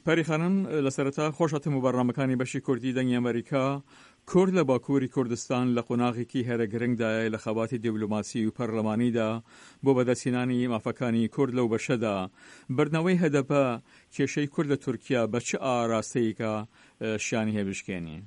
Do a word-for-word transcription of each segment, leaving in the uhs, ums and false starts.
پەری خانم لە سەرەتا خۆشهاتم و بەڕامەکانی بەشی کوردی دەنگی ئەمریکا کورد لە باکووری کوردستان لە قۆناغێکی هەرە گرنگدایە لە خەباتی دیبلۆماسی و پەرلەمانیدا بۆ بەدەستهێنانی مافەکانی کورد لەو بەشەدا بردنەوەی هەدەپە کێشەی کورد لە تورکیا بە چ ئاراستەیەکە شیانی هێبشکێنی؟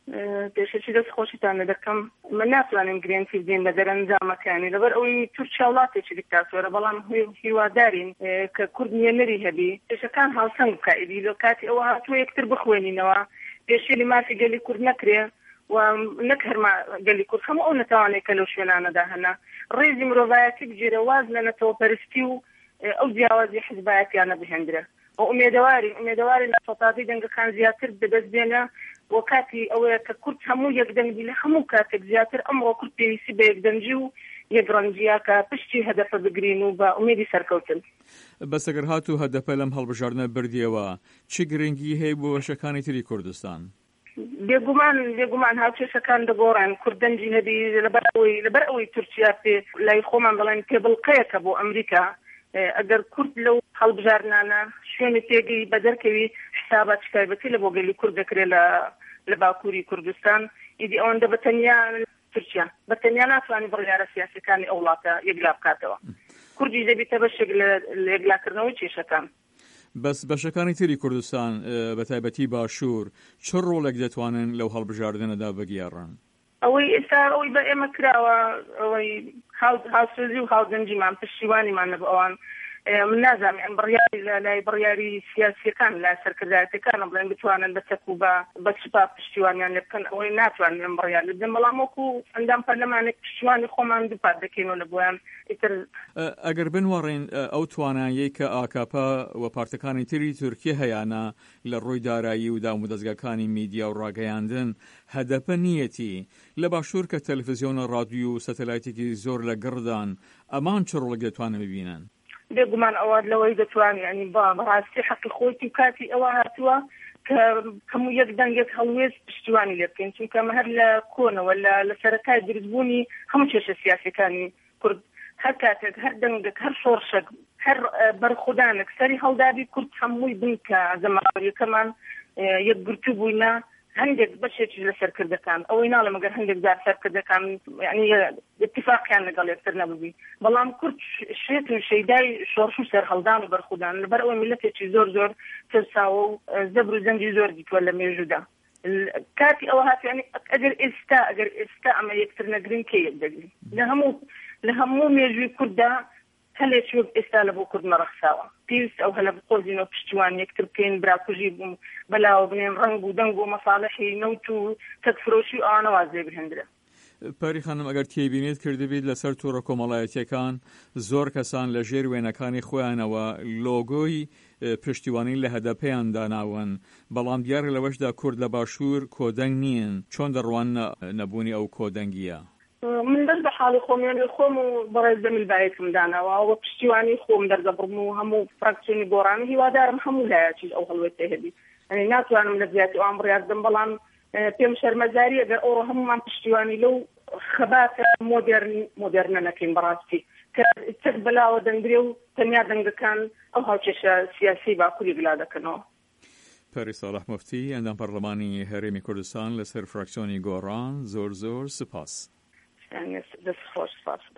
پێشەچی دەست خۆشیتانە دەکەم من ناتوانم گرنگی بدەین بە دەرەنجامەکانی لەبەر ئەوەی تورکیا وڵاتێکی دیکتاتۆرە بەڵام هیوادارین کە کورد نوێنەری هەبی پێشەکان هاوسەنگ بکائیدی لە کاتی ئەوە هاتووە یەکتر بخوێنینەوە پێشێلی مافی گەلی کورد نەکرێ و نەک هەرما گەلی کورد هەموو ئەو نەتوانێت کە لەو شوێنانەدا هەنا ڕێزی مرۆڤایەتی بگیرە واز لە نەتەوەپەرستی و ئەو جیاوازی حیزبایەتیانە بهێندرە و ئومێدەوارین ئومێدەواری لە سەتاتی دەنگەکان زیاتر بەدەست بێنە وەکاتی ئەوەیە کە کورد هەموو یەکدەنگی لە هەموو کاتێک زیاتر ئەمڕۆ کورد پێویستی بە یەکدەنگی و یەکڕەنگیە کە پشتی هەدەفە بگرین و بە ئومێدی سەرکەوتن. بەسەگەر هات و هەدەفە لەم هەڵبژاردنە بردیەوە چ گرنگی هەیە بۆ وەشەکانی تری کوردستان؟ بێگومان بێگومان هاوچێشەکان دەگۆڕن کوردەنجی هەبی لەبەر ئەوەی لەبەر ئەوەی تورکیا پێ لای خۆمان بڵێن پێ بڵقەیەکە بۆ ئەمریکا ئەگەر کورد لەو هەڵبژاردنانە شوێنی تێگەی بە دەرکەوی حسابات تایبەتی لە بۆ گەلی کورد دەکرێت لە لە باکووری کوردستان ئیدی ئەوەندە بەتەنیا تورکیا بەتەنیا ناتوانانی بڕیارە سیاسەکانی ئەو وڵاتە یەکلا بکاتەوە کوردی دەبێتە بەشێک لە یەکلاکردنەوەی کێشەکان. بەس بەشەکانی تری کوردستان بە تایبەتی باشوور چ ڕۆڵێک دەتوانن لەو هەڵبژاردنەدا بگیاڕن؟ ئەوەی ئێستا ئەوەی بە ئێمە کراوە ئەوەی هاوسۆزی و هاوگەنجیمان پشتیوانیمان لە ئەوان من نازانم ئەم بڕیاری لای بڕیاری سیاسیەکان لە سەرکردایەتەکانە بڵێن بتوانن بە چەک و بە سوپا پشتیوانیان لێ بکەن ئەوەی ناتوانن ئەم بڕیار لە بدەن بەڵام وەکو ئەندام پەرلەمانێک پشتیوانی خۆمان دووپات دەکەینەوە لە بۆیان ئیتر ئەگەر بنوەڕێن ئەو تواناییەی کە ئاکاپا و پارتەکانی تری تورکیە هەیانە لە ڕووی دارایی و دام و دەستگاکانی میدیا و ڕاگەیاندن هەدەپە نیەتی لە باشوور کە تەلەڤیزیۆنە ڕادیۆ و سەتەلایتێکی زۆر لە گڕدان ئەمان چ ڕۆڵێک دەتوانن ببینن؟ بێگومان ئەوە لەوەی دەتوانێت ینی با بەڕاستی حەقی خۆی و کاتی ئەوە هاتووە کە هەموو یەک دەنگێک هەڵوێست پشتیوانی لێ بکەین چونکە ئەمە هەر لە کۆنەوە لە سەرەتای دروستبوونی هەموو کێشە سیاسیەکانی کورد هەر کاتێک هەر دەنگێک هەر شۆڕشێک هەر بەرخودانێک سەری هەڵدابی کورد هەمووی بنکە زەماوەریەکەمان یەکگرتو بووینە هەندێک بەشێکی لە سەرکردەکان ئەوەی ناڵێ مەگەر هەندێک جار سەرکردەکان یعنی اتفاقیان لەگەڵ یەکتر نەبووی بەڵام کورد شێت و شەیدای شۆڕش و سەرهەڵدان و بەرخودان لەبەر ئەوەی میلەتێکی زۆر زۆر ترساوە و زەبر و زەنجی زۆر دیتووە لە مێژوودا کاتی ئەوە هات یعنی ئەگەر ئێستا ئەگەر ئێستا ئەمە یەکتر نەگرین کێ یەک دەگرین لە هەموو لە هەموو مێژووی کووردا هەلێک وەک ئێستا لە بۆ کورد مەڕەخساوە پێویست ئەو هەلە بقۆزینەوە پشتیوان یەکتر بکەین براکوژی بووم بەلاوە بنێن ڕنگ و دەنگ و مەساڵحی نەوت و تەکفرۆشی و ئەوانە وازێ بهێندرە. پەری خانم ئەگەر تێبینێت کردبێت لەسەر تووڕە کۆمەڵایەتیەکان زۆر کەسان لە ژێر وێنەکانی خۆیانەوە لۆگۆی پشتیوانی لە هەدەپەیان داناون بەڵام دیارە لەوەشدا کورد لە باشوور کۆدەنگ نیین چۆن دەڕوان نەبوونی ئەو کۆدەنگیە؟ من دەست بە حاڵی خۆمیان خۆم و بەڕێز دەمیل بایەکم داناوە و پشتیوانی خۆم دەردەبڕم و هەموو فراکسیۆنی گۆڕانی هیوادارم هەموو لایەکیش ئەو هەڵوێتە هەبی یعنی ناتوانم لە زیاتی ئەوان بڕیار بدەم بەڵام پێم شەرمەزاری ئەگەر ئەوڕۆ هەمومان پشتیوانی لەو خەباتە مۆدێرن مۆدێرنە نەکەین بەڕاستی کە چەک بەلاوە دەنگرێ و تەنیا دەنگەکان ئەو هاوچێشە سیاسی باکووری گلا دەکەنەوە. پەری ساڵح موفتی ئەندام پەرلەمانی هەرێمی کوردستان لەسەر فراکسیۆنی گۆڕان زۆر زۆر سپاس. دەست خۆش سپاس.